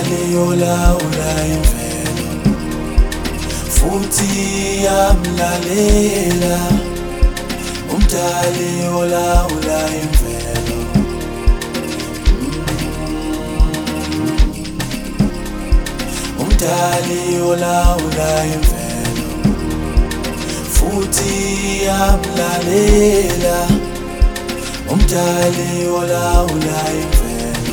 umdali olawula imvelo futhi yamlalela, umdali olawula imvelo. Umdali olawula imvelo futhi yamlalela, umdali olawula imvelo.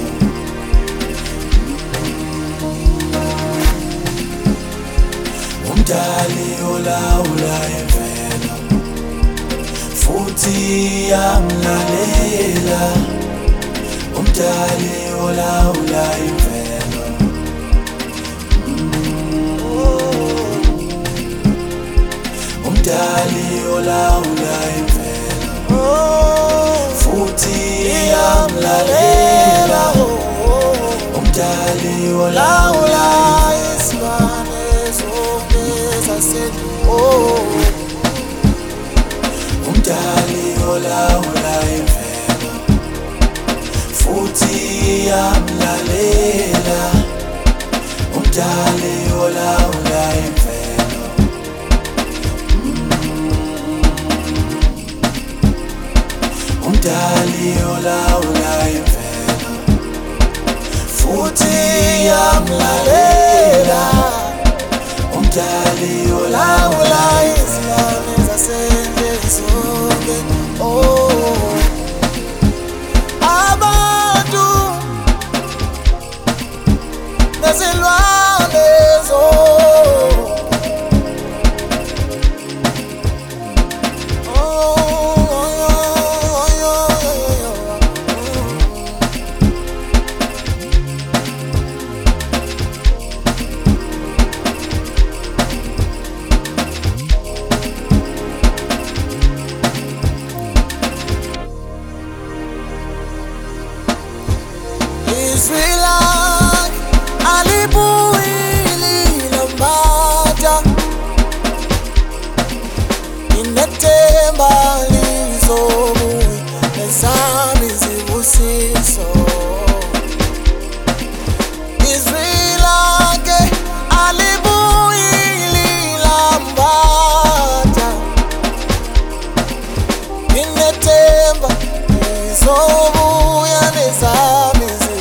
Umdali olawula imvelo futhi yamlalela, umdali olawula imvelo. Umdali olawula imvelo futhi yamlalela, umdali olawula izilwane zonke zasendle. umdali olawula imvelo futhi yamlalela, umdali olawula imvelo. Umdali olawula imvelo futhi yamlalela, umdali olawula izilwane zasendle zonke. Abantu nezilwane Israelak alibuili lambata, inethemba lizobuya nezami zibusiso. Israelak alibuili lambata, inethemba lizobuya nezami.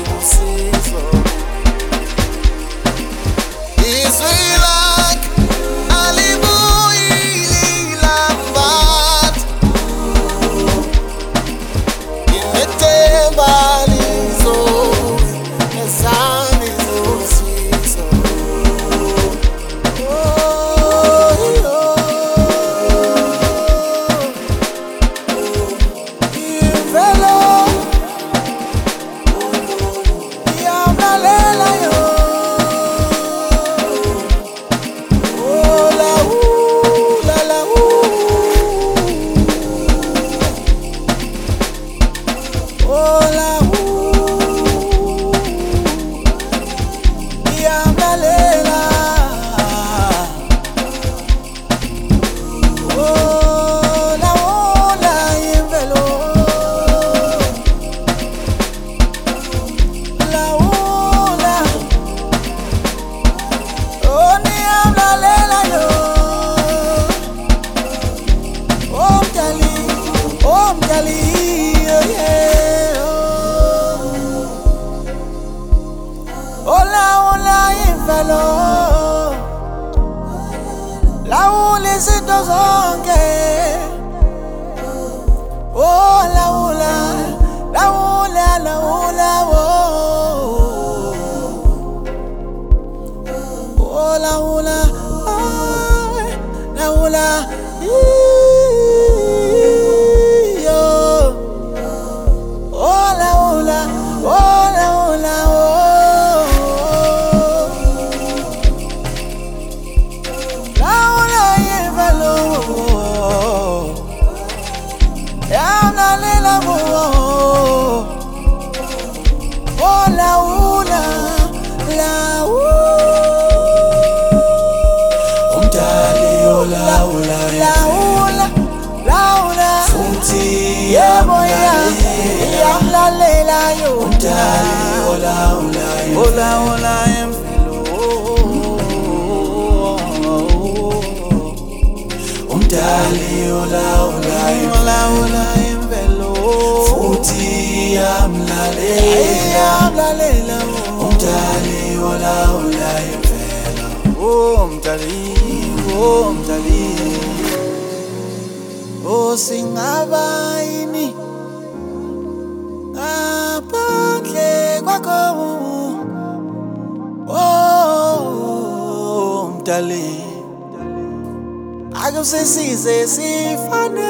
Israelak alibuili lambat, inethemba lizobuya nezami zibusiso. Imvelo yamlalela yo. Lawula izinto zonke, oh lawula, lawula, lawula, oh lawula, lawula, yo, oh lawula, oh lawula, yamlalela yo, umdali olawula imvelo. olawula olawula imvelo futhi iyamlalela umdali olawula imvelo umdali singaba yini ngaphandle kwakho umdali ake usisize sifane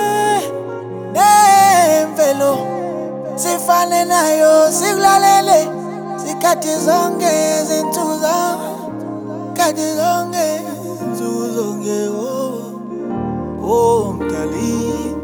nemvelo sifane nayo sikulalele sikhathi zonke izinsuku khathi zonke izinsuku zonke umdali